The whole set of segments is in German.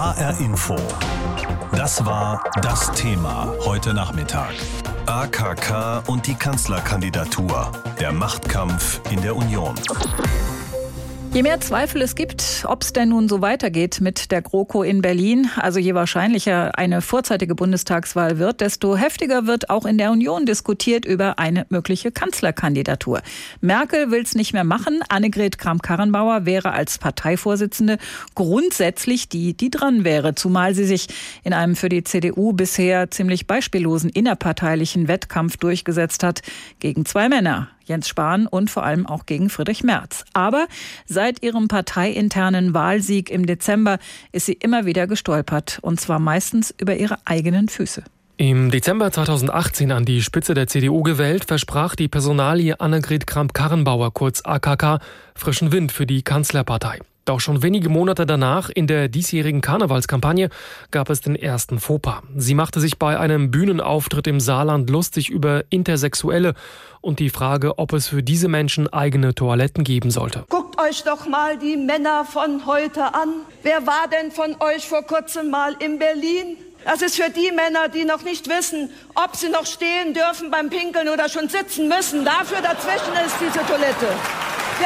HR Info. Das war das Thema heute Nachmittag. AKK und die Kanzlerkandidatur. Der Machtkampf in der Union. Je mehr Zweifel es gibt, ob es denn nun so weitergeht mit der GroKo in Berlin, also je wahrscheinlicher eine vorzeitige Bundestagswahl wird, desto heftiger wird auch in der Union diskutiert über eine mögliche Kanzlerkandidatur. Merkel will es nicht mehr machen. Annegret Kramp-Karrenbauer wäre als Parteivorsitzende grundsätzlich die dran wäre, zumal sie sich in einem für die CDU bisher ziemlich beispiellosen innerparteilichen Wettkampf durchgesetzt hat gegen zwei Männer. Jens Spahn und vor allem auch gegen Friedrich Merz. Aber seit ihrem parteiinternen Wahlsieg im Dezember ist sie immer wieder gestolpert. Und zwar meistens über ihre eigenen Füße. Im Dezember 2018 an die Spitze der CDU gewählt, versprach die Personalie Annegret Kramp-Karrenbauer, kurz AKK, frischen Wind für die Kanzlerpartei. Doch schon wenige Monate danach, in der diesjährigen Karnevalskampagne, gab es den ersten Fauxpas. Sie machte sich bei einem Bühnenauftritt im Saarland lustig über Intersexuelle und die Frage, ob es für diese Menschen eigene Toiletten geben sollte. Guckt euch doch mal die Männer von heute an. Wer war denn von euch vor kurzem mal in Berlin? Das ist für die Männer, die noch nicht wissen, ob sie noch stehen dürfen beim Pinkeln oder schon sitzen müssen. Dafür dazwischen ist diese Toilette. Ja.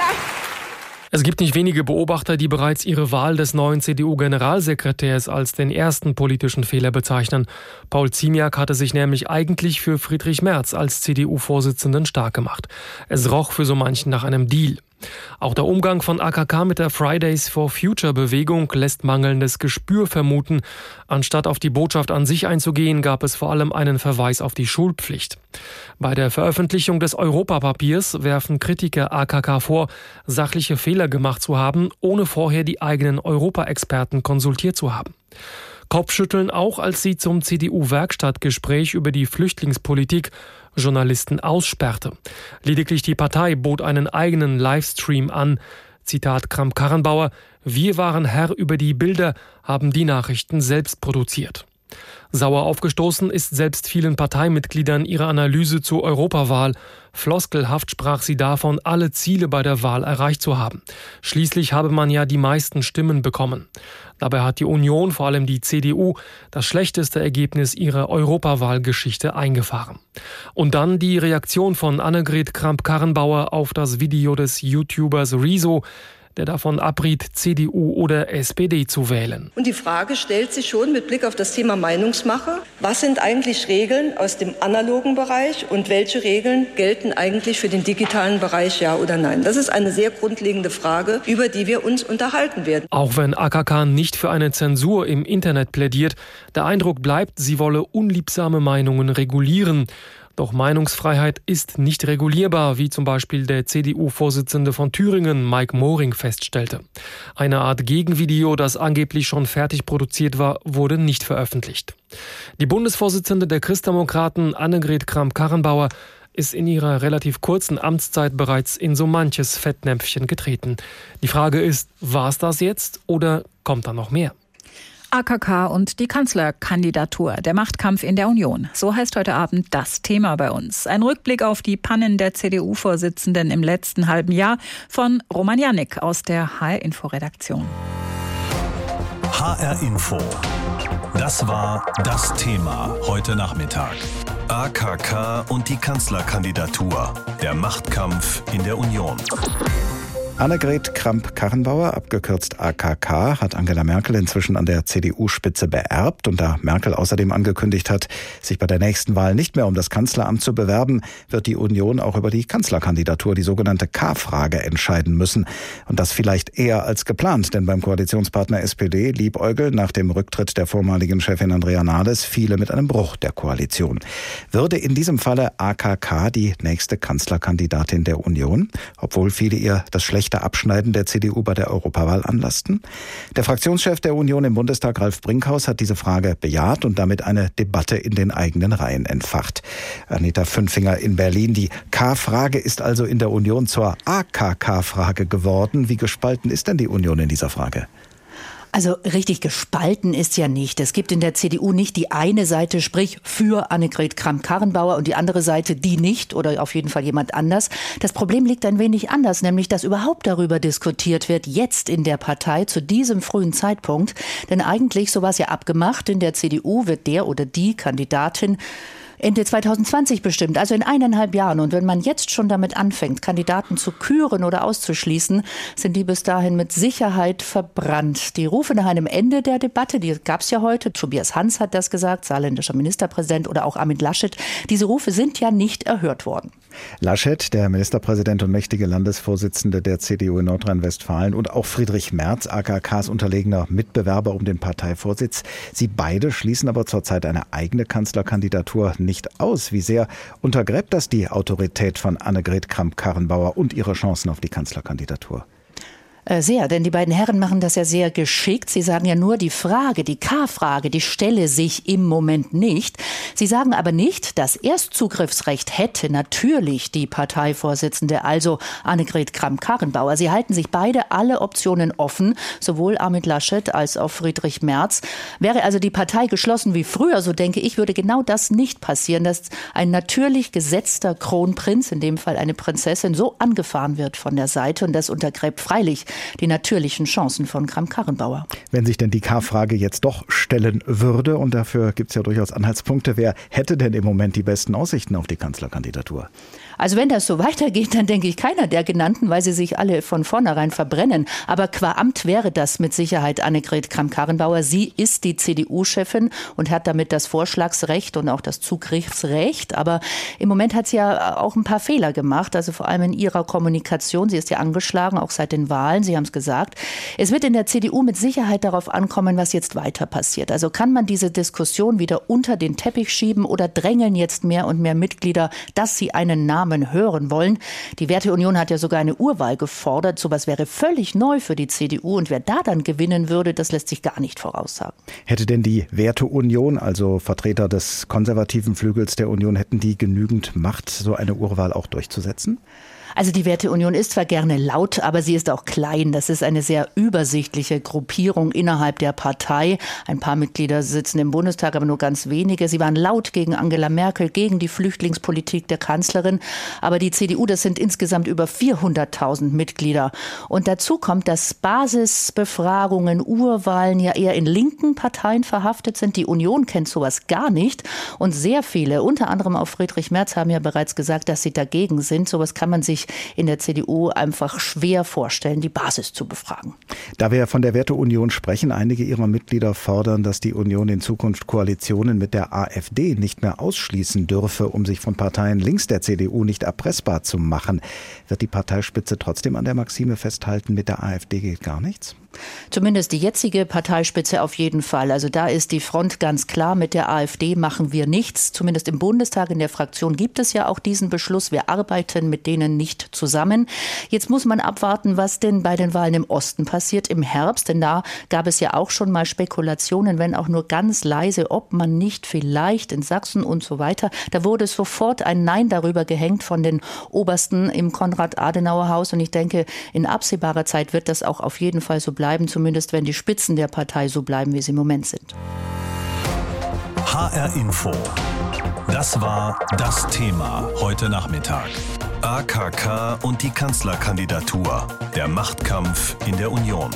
Es gibt nicht wenige Beobachter, die bereits ihre Wahl des neuen CDU-Generalsekretärs als den ersten politischen Fehler bezeichnen. Paul Ziemiak hatte sich nämlich eigentlich für Friedrich Merz als CDU-Vorsitzenden stark gemacht. Es roch für so manchen nach einem Deal. Auch der Umgang von AKK mit der Fridays for Future-Bewegung lässt mangelndes Gespür vermuten. Anstatt auf die Botschaft an sich einzugehen, gab es vor allem einen Verweis auf die Schulpflicht. Bei der Veröffentlichung des Europapapiers werfen Kritiker AKK vor, sachliche Fehler gemacht zu haben, ohne vorher die eigenen Europaexperten konsultiert zu haben. Kopfschütteln auch, als sie zum CDU-Werkstattgespräch über die Flüchtlingspolitik Journalisten aussperrte. Lediglich die Partei bot einen eigenen Livestream an. Zitat Kramp-Karrenbauer: Wir waren Herr über die Bilder, haben die Nachrichten selbst produziert. Sauer aufgestoßen ist selbst vielen Parteimitgliedern ihre Analyse zur Europawahl. Floskelhaft sprach sie davon, alle Ziele bei der Wahl erreicht zu haben. Schließlich habe man ja die meisten Stimmen bekommen. Dabei hat die Union, vor allem die CDU, das schlechteste Ergebnis ihrer Europawahlgeschichte eingefahren. Und dann die Reaktion von Annegret Kramp-Karrenbauer auf das Video des YouTubers Rezo, der davon abriet, CDU oder SPD zu wählen. Und die Frage stellt sich schon mit Blick auf das Thema Meinungsmache: Was sind eigentlich Regeln aus dem analogen Bereich und welche Regeln gelten eigentlich für den digitalen Bereich, ja oder nein? Das ist eine sehr grundlegende Frage, über die wir uns unterhalten werden. Auch wenn AKK nicht für eine Zensur im Internet plädiert, der Eindruck bleibt, sie wolle unliebsame Meinungen regulieren. Doch Meinungsfreiheit ist nicht regulierbar, wie zum Beispiel der CDU-Vorsitzende von Thüringen, Mike Moring, feststellte. Eine Art Gegenvideo, das angeblich schon fertig produziert war, wurde nicht veröffentlicht. Die Bundesvorsitzende der Christdemokraten, Annegret Kramp-Karrenbauer, ist in ihrer relativ kurzen Amtszeit bereits in so manches Fettnäpfchen getreten. Die Frage ist, war es das jetzt oder kommt da noch mehr? AKK und die Kanzlerkandidatur, der Machtkampf in der Union. So heißt heute Abend das Thema bei uns. Ein Rückblick auf die Pannen der CDU-Vorsitzenden im letzten halben Jahr von Roman Janik aus der HR-Info-Redaktion. HR Info. Das war das Thema heute Nachmittag. AKK und die Kanzlerkandidatur. Der Machtkampf in der Union. Annegret Kramp-Karrenbauer, abgekürzt AKK, hat Angela Merkel inzwischen an der CDU-Spitze beerbt. Und da Merkel außerdem angekündigt hat, sich bei der nächsten Wahl nicht mehr um das Kanzleramt zu bewerben, wird die Union auch über die Kanzlerkandidatur, die sogenannte K-Frage, entscheiden müssen. Und das vielleicht eher als geplant, denn beim Koalitionspartner SPD liebäugelt nach dem Rücktritt der vormaligen Chefin Andrea Nahles viele mit einem Bruch der Koalition. Würde in diesem Falle AKK die nächste Kanzlerkandidatin der Union, obwohl viele ihr das schlechte Abschneiden der CDU bei der Europawahl anlassten? Der Fraktionschef der Union im Bundestag, Ralf Brinkhaus, hat diese Frage bejaht und damit eine Debatte in den eigenen Reihen entfacht. Anita Fünfinger in Berlin. Die K-Frage ist also in der Union zur AKK-Frage geworden. Wie gespalten ist denn die Union in dieser Frage? Also richtig gespalten ist ja nicht. Es gibt in der CDU nicht die eine Seite, sprich für Annegret Kramp-Karrenbauer und die andere Seite, die nicht oder auf jeden Fall jemand anders. Das Problem liegt ein wenig anders, nämlich dass überhaupt darüber diskutiert wird, jetzt in der Partei zu diesem frühen Zeitpunkt. Denn eigentlich, so war es ja abgemacht, in der CDU wird der oder die Kandidatin Ende 2020 bestimmt, also in 1,5 Jahren. Und wenn man jetzt schon damit anfängt, Kandidaten zu küren oder auszuschließen, sind die bis dahin mit Sicherheit verbrannt. Die Rufe nach einem Ende der Debatte, die gab es ja heute. Tobias Hans hat das gesagt, saarländischer Ministerpräsident, oder auch Armin Laschet. Diese Rufe sind ja nicht erhört worden. Laschet, der Ministerpräsident und mächtige Landesvorsitzende der CDU in Nordrhein-Westfalen, und auch Friedrich Merz, AKKs unterlegener Mitbewerber um den Parteivorsitz. Sie beide schließen aber zurzeit eine eigene Kanzlerkandidatur nicht aus. Wie sehr untergräbt das die Autorität von Annegret Kramp-Karrenbauer und ihre Chancen auf die Kanzlerkandidatur? Sehr, denn die beiden Herren machen das ja sehr geschickt. Sie sagen ja nur, die Frage, die K-Frage, die stelle sich im Moment nicht. Sie sagen aber nicht, das Erstzugriffsrecht hätte natürlich die Parteivorsitzende, also Annegret Kramp-Karrenbauer. Sie halten sich beide alle Optionen offen, sowohl Armin Laschet als auch Friedrich Merz. Wäre also die Partei geschlossen wie früher, so denke ich, würde genau das nicht passieren, dass ein natürlich gesetzter Kronprinz, in dem Fall eine Prinzessin, so angefahren wird von der Seite, und das untergräbt freilich die natürlichen Chancen von Kramp-Karrenbauer. Wenn sich denn die K-Frage jetzt doch stellen würde, und dafür gibt es ja durchaus Anhaltspunkte, wer hätte denn im Moment die besten Aussichten auf die Kanzlerkandidatur? Also wenn das so weitergeht, dann denke ich keiner der genannten, weil sie sich alle von vornherein verbrennen. Aber qua Amt wäre das mit Sicherheit Annegret Kramp-Karrenbauer. Sie ist die CDU-Chefin und hat damit das Vorschlagsrecht und auch das Zugriffsrecht. Aber im Moment hat sie ja auch ein paar Fehler gemacht, also vor allem in ihrer Kommunikation. Sie ist ja angeschlagen, auch seit den Wahlen. Sie haben es gesagt. Es wird in der CDU mit Sicherheit darauf ankommen, was jetzt weiter passiert. Also kann man diese Diskussion wieder unter den Teppich schieben oder drängeln jetzt mehr und mehr Mitglieder, dass sie einen Namen hören wollen. Die Werteunion hat ja sogar eine Urwahl gefordert. Sowas wäre völlig neu für die CDU. Und wer da dann gewinnen würde, das lässt sich gar nicht voraussagen. Hätte denn die Werteunion, also Vertreter des konservativen Flügels der Union, hätten die genügend Macht, so eine Urwahl auch durchzusetzen? Also die Werteunion ist zwar gerne laut, aber sie ist auch klein. Das ist eine sehr übersichtliche Gruppierung innerhalb der Partei. Ein paar Mitglieder sitzen im Bundestag, aber nur ganz wenige. Sie waren laut gegen Angela Merkel, gegen die Flüchtlingspolitik der Kanzlerin. Aber die CDU, das sind insgesamt über 400.000 Mitglieder. Und dazu kommt, dass Basisbefragungen, Urwahlen ja eher in linken Parteien verhaftet sind. Die Union kennt sowas gar nicht. Und sehr viele, unter anderem auch Friedrich Merz, haben ja bereits gesagt, dass sie dagegen sind. Sowas kann man sich in der CDU einfach schwer vorstellen, die Basis zu befragen. Da wir von der Werteunion sprechen, einige ihrer Mitglieder fordern, dass die Union in Zukunft Koalitionen mit der AfD nicht mehr ausschließen dürfe, um sich von Parteien links der CDU nicht erpressbar zu machen. Wird die Parteispitze trotzdem an der Maxime festhalten, mit der AfD geht gar nichts? Zumindest die jetzige Parteispitze auf jeden Fall. Also da ist die Front ganz klar, mit der AfD machen wir nichts. Zumindest im Bundestag, in der Fraktion gibt es ja auch diesen Beschluss. Wir arbeiten mit denen nicht zusammen. Jetzt muss man abwarten, was denn bei den Wahlen im Osten passiert im Herbst. Denn da gab es ja auch schon mal Spekulationen, wenn auch nur ganz leise, ob man nicht vielleicht in Sachsen und so weiter. Da wurde sofort ein Nein darüber gehängt von den Obersten im Konrad-Adenauer-Haus. Und ich denke, in absehbarer Zeit wird das auch auf jeden Fall so bleiben, zumindest wenn die Spitzen der Partei so bleiben, wie sie im Moment sind. HR Info. Das war das Thema heute Nachmittag. AKK und die Kanzlerkandidatur. Der Machtkampf in der Union.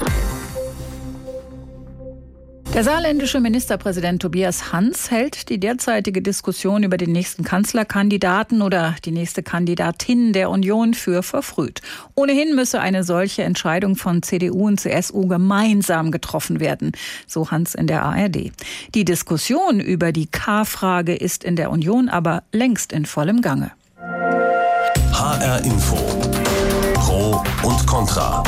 Der saarländische Ministerpräsident Tobias Hans hält die derzeitige Diskussion über den nächsten Kanzlerkandidaten oder die nächste Kandidatin der Union für verfrüht. Ohnehin müsse eine solche Entscheidung von CDU und CSU gemeinsam getroffen werden, so Hans in der ARD. Die Diskussion über die K-Frage ist in der Union aber längst in vollem Gange. HR Info. Pro und Contra.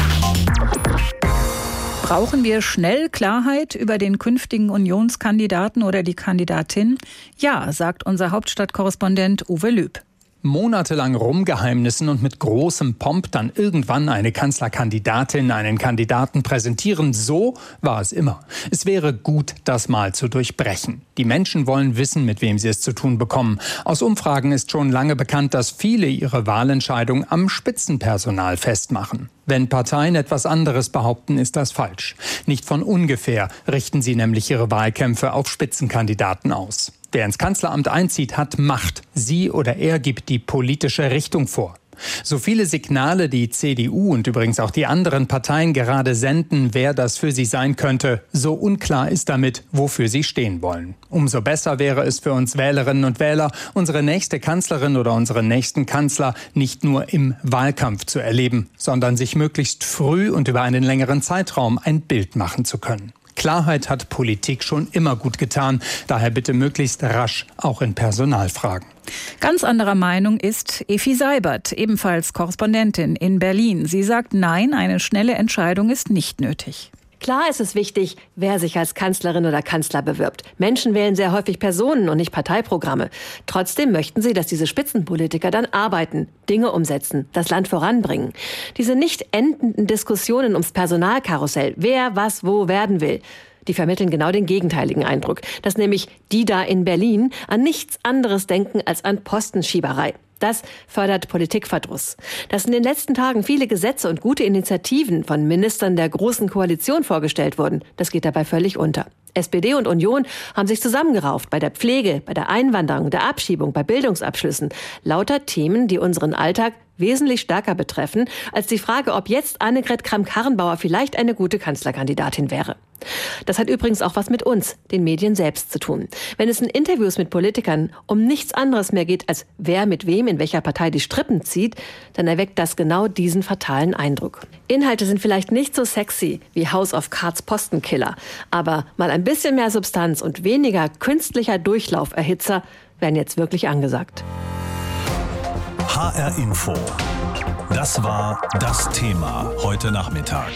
Brauchen wir schnell Klarheit über den künftigen Unionskandidaten oder die Kandidatin? Ja, sagt unser Hauptstadtkorrespondent Uwe Lüb. monatelang Rumgeheimnissen und mit großem Pomp dann irgendwann eine Kanzlerkandidatin, einen Kandidaten präsentieren, so war es immer. Es wäre gut, das mal zu durchbrechen. Die Menschen wollen wissen, mit wem sie es zu tun bekommen. Aus Umfragen ist schon lange bekannt, dass viele ihre Wahlentscheidung am Spitzenpersonal festmachen. Wenn Parteien etwas anderes behaupten, ist das falsch. Nicht von ungefähr richten sie nämlich ihre Wahlkämpfe auf Spitzenkandidaten aus. Wer ins Kanzleramt einzieht, hat Macht. Sie oder er gibt die politische Richtung vor. So viele Signale die CDU und übrigens auch die anderen Parteien gerade senden, wer das für sie sein könnte, so unklar ist damit, wofür sie stehen wollen. Umso besser wäre es für uns Wählerinnen und Wähler, unsere nächste Kanzlerin oder unseren nächsten Kanzler nicht nur im Wahlkampf zu erleben, sondern sich möglichst früh und über einen längeren Zeitraum ein Bild machen zu können. Klarheit hat Politik schon immer gut getan, daher bitte möglichst rasch auch in Personalfragen. Ganz anderer Meinung ist Effi Seibert, ebenfalls Korrespondentin in Berlin. Sie sagt, nein, eine schnelle Entscheidung ist nicht nötig. Klar ist es wichtig, wer sich als Kanzlerin oder Kanzler bewirbt. Menschen wählen sehr häufig Personen und nicht Parteiprogramme. Trotzdem möchten sie, dass diese Spitzenpolitiker dann arbeiten, Dinge umsetzen, das Land voranbringen. Diese nicht endenden Diskussionen ums Personalkarussell, wer was wo werden will, die vermitteln genau den gegenteiligen Eindruck, dass nämlich die da in Berlin an nichts anderes denken als an Postenschieberei. Das fördert Politikverdruss. Dass in den letzten Tagen viele Gesetze und gute Initiativen von Ministern der Großen Koalition vorgestellt wurden, das geht dabei völlig unter. SPD und Union haben sich zusammengerauft bei der Pflege, bei der Einwanderung, der Abschiebung, bei Bildungsabschlüssen. Lauter Themen, die unseren Alltag wesentlich stärker betreffen, als die Frage, ob jetzt Annegret Kramp-Karrenbauer vielleicht eine gute Kanzlerkandidatin wäre. Das hat übrigens auch was mit uns, den Medien selbst, zu tun. Wenn es in Interviews mit Politikern um nichts anderes mehr geht, als wer mit wem in welcher Partei die Strippen zieht, dann erweckt das genau diesen fatalen Eindruck. Inhalte sind vielleicht nicht so sexy wie House of Cards Postenkiller, aber mal ein bisschen mehr Substanz und weniger künstlicher Durchlauferhitzer wären jetzt wirklich angesagt. HR Info. Das war das Thema heute Nachmittag.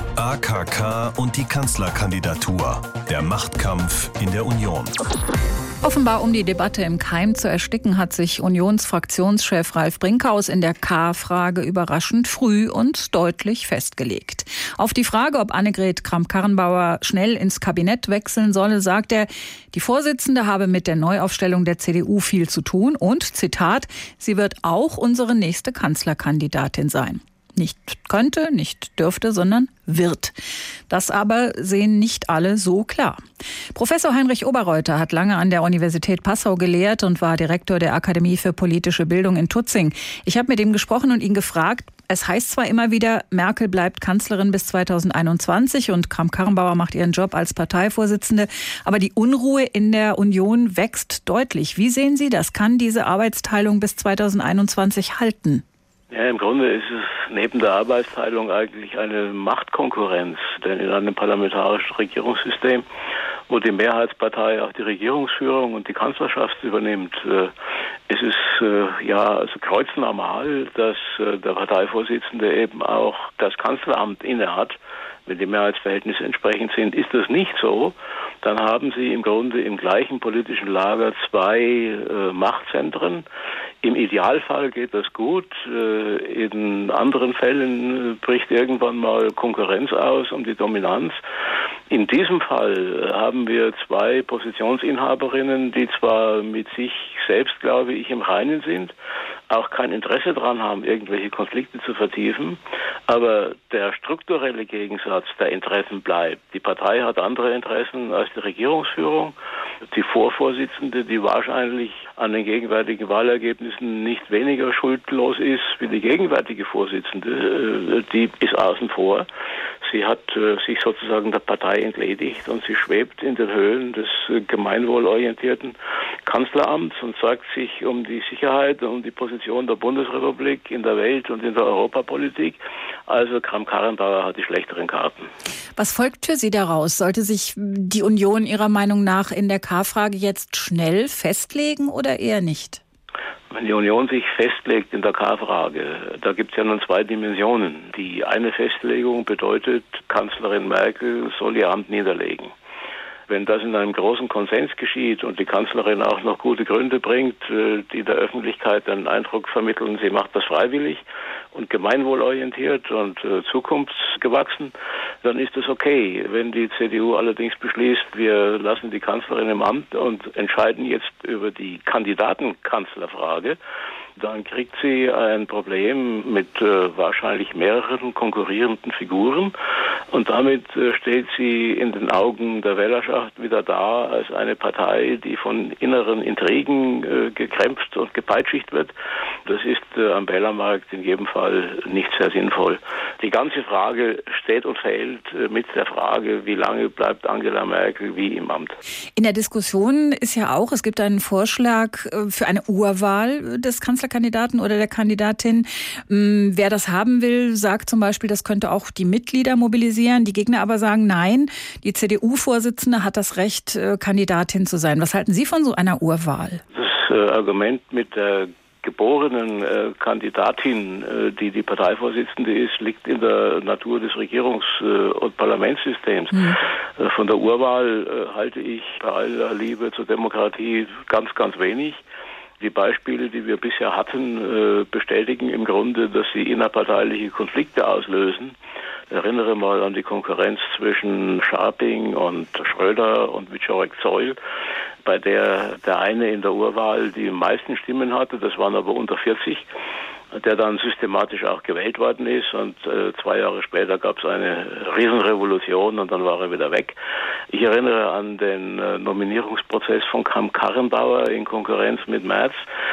AKK und die Kanzlerkandidatur. Der Machtkampf in der Union. Offenbar, um die Debatte im Keim zu ersticken, hat sich Unionsfraktionschef Ralf Brinkhaus in der K-Frage überraschend früh und deutlich festgelegt. Auf die Frage, ob Annegret Kramp-Karrenbauer schnell ins Kabinett wechseln solle, sagt er, die Vorsitzende habe mit der Neuaufstellung der CDU viel zu tun und, Zitat, sie wird auch unsere nächste Kanzlerkandidatin sein. Nicht könnte, nicht dürfte, sondern wird. Das aber sehen nicht alle so klar. Professor Heinrich Oberreuter hat lange an der Universität Passau gelehrt und war Direktor der Akademie für politische Bildung in Tutzing. Ich habe mit ihm gesprochen und ihn gefragt, es heißt zwar immer wieder, Merkel bleibt Kanzlerin bis 2021 und Kramp-Karrenbauer macht ihren Job als Parteivorsitzende, aber die Unruhe in der Union wächst deutlich. Wie sehen Sie das? Kann diese Arbeitsteilung bis 2021 halten? Ja, im Grunde ist es neben der Arbeitsteilung eigentlich eine Machtkonkurrenz, denn in einem parlamentarischen Regierungssystem, wo die Mehrheitspartei auch die Regierungsführung und die Kanzlerschaft übernimmt, ist es also kreuznormal, dass der Parteivorsitzende eben auch das Kanzleramt innehat. Wenn die Mehrheitsverhältnisse entsprechend sind, ist das nicht so. Dann haben Sie im Grunde im gleichen politischen Lager zwei Machtzentren. Im Idealfall geht das gut. In anderen Fällen bricht irgendwann mal Konkurrenz aus um die Dominanz. In diesem Fall haben wir zwei Positionsinhaberinnen, die zwar mit sich selbst, glaube ich, im Reinen sind, auch kein Interesse daran haben, irgendwelche Konflikte zu vertiefen, aber der strukturelle Gegensatz der Interessen bleibt. Die Partei hat andere Interessen als die Regierungsführung. Die Vorvorsitzende, die wahrscheinlich an den gegenwärtigen Wahlergebnissen nicht weniger schuldlos ist wie die gegenwärtige Vorsitzende, die ist außen vor. Sie hat sich sozusagen der Partei entledigt und sie schwebt in den Höhen des gemeinwohlorientierten Kanzleramts und sorgt sich um die Sicherheit und um die Position der Bundesrepublik in der Welt und in der Europapolitik. Also Kramp-Karrenbauer hat die schlechteren Karten. Was folgt für Sie daraus? Sollte sich die Union Ihrer Meinung nach in der K-Frage jetzt schnell festlegen oder eher nicht? Wenn die Union sich festlegt in der K-Frage, da gibt es ja nun zwei Dimensionen. Die eine Festlegung bedeutet, Kanzlerin Merkel soll ihr Amt niederlegen. Wenn das in einem großen Konsens geschieht und die Kanzlerin auch noch gute Gründe bringt, die der Öffentlichkeit den Eindruck vermitteln, sie macht das freiwillig und gemeinwohlorientiert und zukunftsgewachsen, dann ist das okay. Wenn die CDU allerdings beschließt, wir lassen die Kanzlerin im Amt und entscheiden jetzt über die Kandidatenkanzlerfrage, dann kriegt sie ein Problem mit wahrscheinlich mehreren konkurrierenden Figuren und damit steht sie in den Augen der Wählerschaft wieder da als eine Partei, die von inneren Intrigen gekrämpft und gepeitschigt wird. Das ist am Wählermarkt in jedem Fall nicht sehr sinnvoll. Die ganze Frage steht und fällt mit der Frage, wie lange bleibt Angela Merkel wie im Amt. In der Diskussion ist ja auch, es gibt einen Vorschlag für eine Urwahl des Kanzlerkandidaten oder der Kandidatin. Wer das haben will, sagt zum Beispiel, das könnte auch die Mitglieder mobilisieren. Die Gegner aber sagen, nein, die CDU-Vorsitzende hat das Recht, Kandidatin zu sein. Was halten Sie von so einer Urwahl? Das Argument mit der geborenen Kandidatin, die die Parteivorsitzende ist, liegt in der Natur des Regierungs- und Parlamentssystems. Von der Urwahl halte ich bei aller Liebe zur Demokratie ganz, ganz wenig. Die Beispiele, die wir bisher hatten, bestätigen im Grunde, dass sie innerparteiliche Konflikte auslösen. Ich erinnere mal an die Konkurrenz zwischen Scharping und Schröder und Wieczorek-Zeul, bei der eine in der Urwahl die meisten Stimmen hatte, das waren aber unter 40, der dann systematisch auch gewählt worden ist und 2 Jahre später gab es eine Riesenrevolution und dann war er wieder weg. Ich erinnere an den Nominierungsprozess von Kramp-Karrenbauer in Konkurrenz mit Merz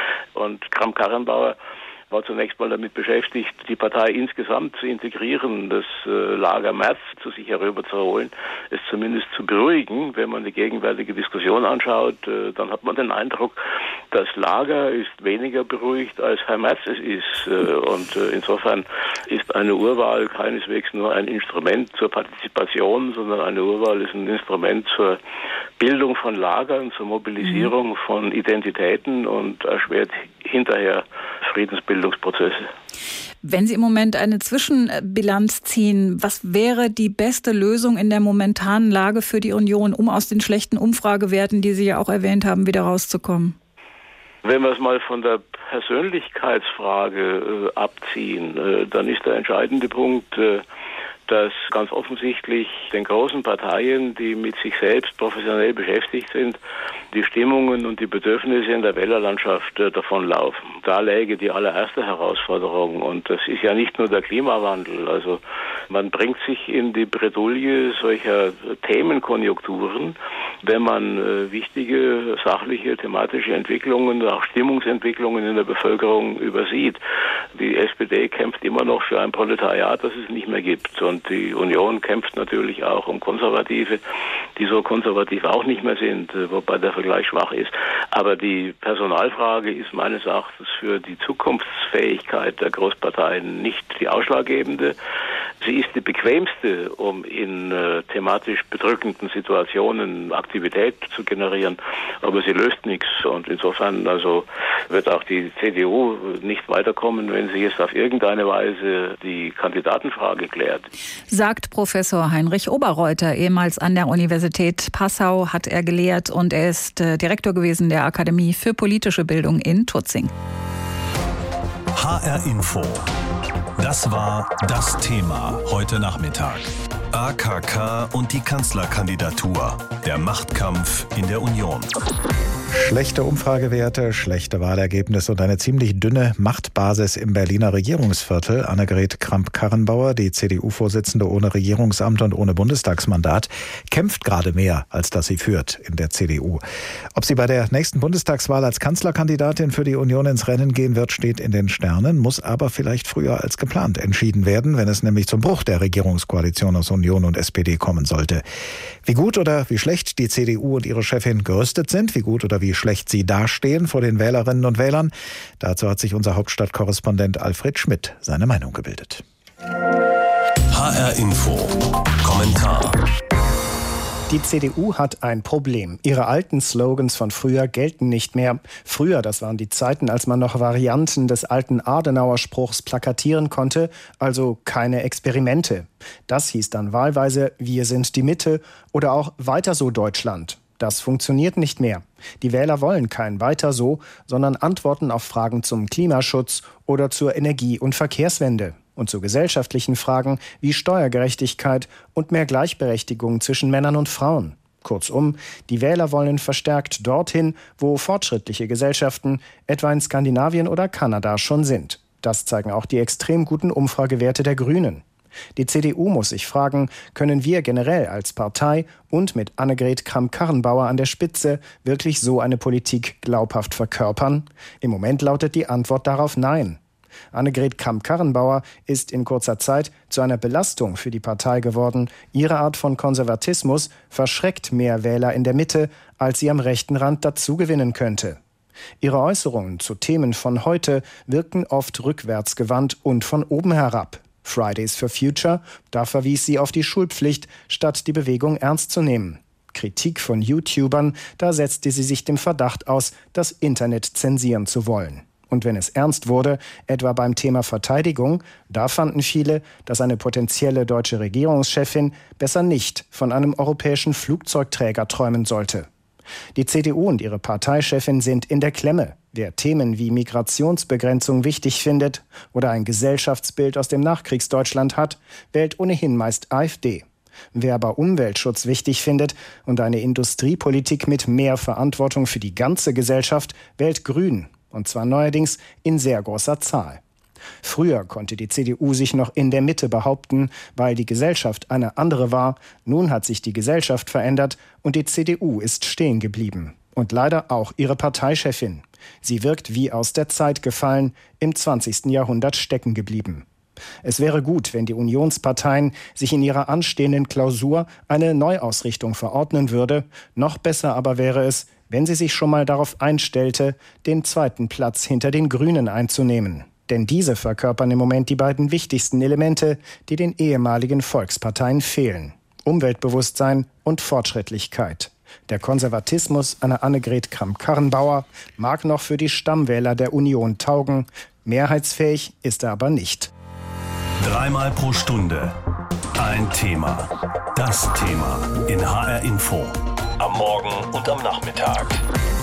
und Kramp-Karrenbauer war zunächst mal damit beschäftigt, die Partei insgesamt zu integrieren, das Lager Merz zu sich herüberzuholen, es zumindest zu beruhigen. Wenn man die gegenwärtige Diskussion anschaut, dann hat man den Eindruck, das Lager ist weniger beruhigt, als Herr Merz es ist. Und insofern ist eine Urwahl keineswegs nur ein Instrument zur Partizipation, sondern eine Urwahl ist ein Instrument zur Bildung von Lagern, zur Mobilisierung von Identitäten und erschwert hinterher Friedensbildungsprozesse. Wenn Sie im Moment eine Zwischenbilanz ziehen, was wäre die beste Lösung in der momentanen Lage für die Union, um aus den schlechten Umfragewerten, die Sie ja auch erwähnt haben, wieder rauszukommen? Wenn wir es mal von der Persönlichkeitsfrage abziehen, dann ist der entscheidende Punkt, dass ganz offensichtlich den großen Parteien, die mit sich selbst professionell beschäftigt sind, die Stimmungen und die Bedürfnisse in der Wählerlandschaft davonlaufen. Da läge die allererste Herausforderung und das ist ja nicht nur der Klimawandel. Also man bringt sich in die Bredouille solcher Themenkonjunkturen, wenn man wichtige sachliche, thematische Entwicklungen, auch Stimmungsentwicklungen in der Bevölkerung übersieht. Die SPD kämpft immer noch für ein Proletariat, das es nicht mehr gibt. Und die Union kämpft natürlich auch um Konservative, die so konservativ auch nicht mehr sind, wobei der Vergleich schwach ist. Aber die Personalfrage ist meines Erachtens für die Zukunftsfähigkeit der Großparteien nicht die ausschlaggebende. Sie ist die bequemste, um in thematisch bedrückenden Situationen Aktivität zu generieren, aber sie löst nichts. Und insofern also wird auch die CDU nicht weiterkommen, wenn sie jetzt auf irgendeine Weise die Kandidatenfrage klärt. Sagt Professor Heinrich Oberreuter, ehemals an der Universität Passau hat er gelehrt und er ist Direktor gewesen der Akademie für politische Bildung in Tutzing. HR Info. Das war das Thema heute Nachmittag. AKK und die Kanzlerkandidatur. Der Machtkampf in der Union. Schlechte Umfragewerte, schlechte Wahlergebnisse und eine ziemlich dünne Machtbasis im Berliner Regierungsviertel. Annegret Kramp-Karrenbauer, die CDU-Vorsitzende ohne Regierungsamt und ohne Bundestagsmandat, kämpft gerade mehr, als dass sie führt in der CDU. Ob sie bei der nächsten Bundestagswahl als Kanzlerkandidatin für die Union ins Rennen gehen wird, steht in den Sternen, muss aber vielleicht früher als geplant entschieden werden, wenn es nämlich zum Bruch der Regierungskoalition aus Union und SPD kommen sollte. Wie gut oder wie schlecht die CDU und ihre Chefin gerüstet sind, wie gut oder wie schlecht sie dastehen vor den Wählerinnen und Wählern, dazu hat sich unser Hauptstadtkorrespondent Alfred Schmidt seine Meinung gebildet. HR Info. Kommentar. Die CDU hat ein Problem. Ihre alten Slogans von früher gelten nicht mehr. Früher, das waren die Zeiten, als man noch Varianten des alten Adenauer-Spruchs plakatieren konnte, also keine Experimente. Das hieß dann wahlweise „Wir sind die Mitte" oder auch „Weiter so Deutschland". Das funktioniert nicht mehr. Die Wähler wollen kein Weiter so, sondern Antworten auf Fragen zum Klimaschutz oder zur Energie- und Verkehrswende. Und zu gesellschaftlichen Fragen wie Steuergerechtigkeit und mehr Gleichberechtigung zwischen Männern und Frauen. Kurzum, die Wähler wollen verstärkt dorthin, wo fortschrittliche Gesellschaften, etwa in Skandinavien oder Kanada, schon sind. Das zeigen auch die extrem guten Umfragewerte der Grünen. Die CDU muss sich fragen, können wir generell als Partei und mit Annegret Kramp-Karrenbauer an der Spitze wirklich so eine Politik glaubhaft verkörpern? Im Moment lautet die Antwort darauf nein. Annegret Kramp-Karrenbauer ist in kurzer Zeit zu einer Belastung für die Partei geworden. Ihre Art von Konservatismus verschreckt mehr Wähler in der Mitte, als sie am rechten Rand dazugewinnen könnte. Ihre Äußerungen zu Themen von heute wirken oft rückwärtsgewandt und von oben herab. Fridays for Future, da verwies sie auf die Schulpflicht, statt die Bewegung ernst zu nehmen. Kritik von YouTubern, da setzte sie sich dem Verdacht aus, das Internet zensieren zu wollen. Und wenn es ernst wurde, etwa beim Thema Verteidigung, da fanden viele, dass eine potenzielle deutsche Regierungschefin besser nicht von einem europäischen Flugzeugträger träumen sollte. Die CDU und ihre Parteichefin sind in der Klemme. Wer Themen wie Migrationsbegrenzung wichtig findet oder ein Gesellschaftsbild aus dem Nachkriegsdeutschland hat, wählt ohnehin meist AfD. Wer aber Umweltschutz wichtig findet und eine Industriepolitik mit mehr Verantwortung für die ganze Gesellschaft, wählt Grün. Und zwar neuerdings in sehr großer Zahl. Früher konnte die CDU sich noch in der Mitte behaupten, weil die Gesellschaft eine andere war. Nun hat sich die Gesellschaft verändert und die CDU ist stehen geblieben. Und leider auch ihre Parteichefin. Sie wirkt wie aus der Zeit gefallen, im 20. Jahrhundert stecken geblieben. Es wäre gut, wenn die Unionsparteien sich in ihrer anstehenden Klausur eine Neuausrichtung verordnen würde. Noch besser aber wäre es, wenn sie sich schon mal darauf einstellte, den zweiten Platz hinter den Grünen einzunehmen. Denn diese verkörpern im Moment die beiden wichtigsten Elemente, die den ehemaligen Volksparteien fehlen: Umweltbewusstsein und Fortschrittlichkeit. Der Konservatismus einer Annegret Kramp-Karrenbauer mag noch für die Stammwähler der Union taugen, mehrheitsfähig ist er aber nicht. Dreimal pro Stunde ein Thema. Das Thema in HR Info. Am Morgen und am Nachmittag.